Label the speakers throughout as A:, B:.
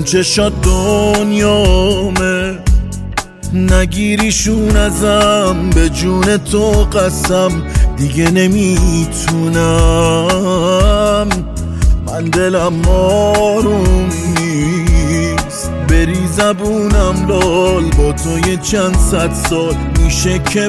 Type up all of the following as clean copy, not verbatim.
A: اون چشات دنیامه، نگیریشون ازم، به جون تو قسم دیگه نمیتونم. من دلم آروم نیست، بری زبونم لال، با تو یه چند صد سال میشه که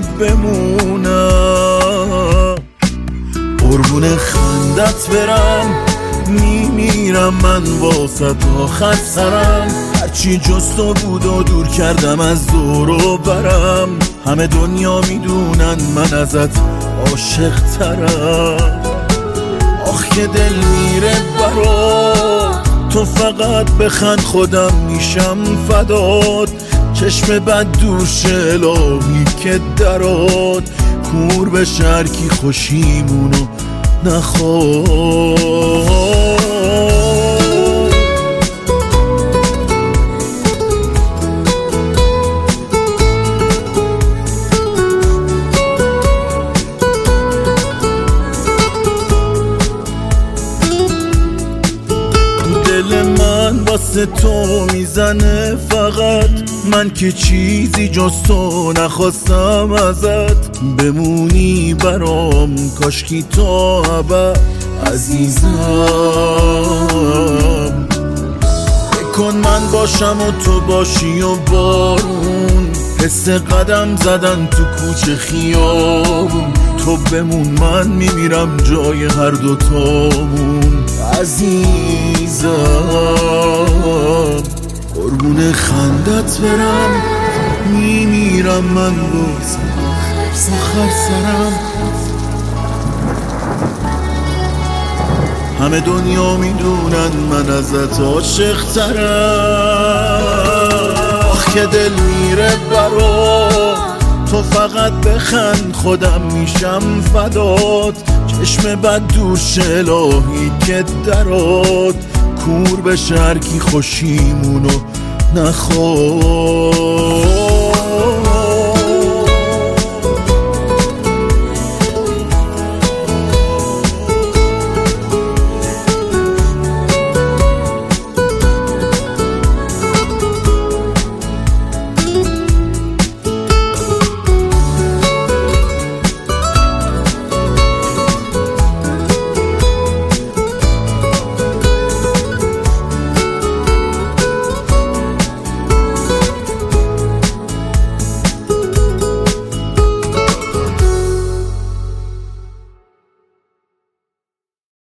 A: بمونم. قربون خندت برم، میمیرم من واسه آخر سرم. هرچی جز تو بود و دور کردم از دور و برم. همه دنیا میدونن من ازت عاشق ترم. آخ که دل میره برات، تو فقط بخند خودم میشم فدات. چشم بد دوش الهی که درات، کور به شرکی خوشیمونو نخواد. دل من واسه تو میزنه فقط، من که چیزی جز تو نخواستم ازت. بمونی برام کاشکی تو ابد عزیزم. بکن من باشم و تو باشی و بارون، حس قدم زدن تو کوچه خیابون. تو بمون من میمیرم جای هر دوتامون عزیزم. قربون خندت برم، میمیرم من واسه آخر سرم. همه دنیا میدونن من ازت عاشق ترم. آخ که دل میره برات، تو فقط بخند خودم میشم فدات. چشم بد دوش الهی که درات، کور به شرکی خوشیمونو نخواد.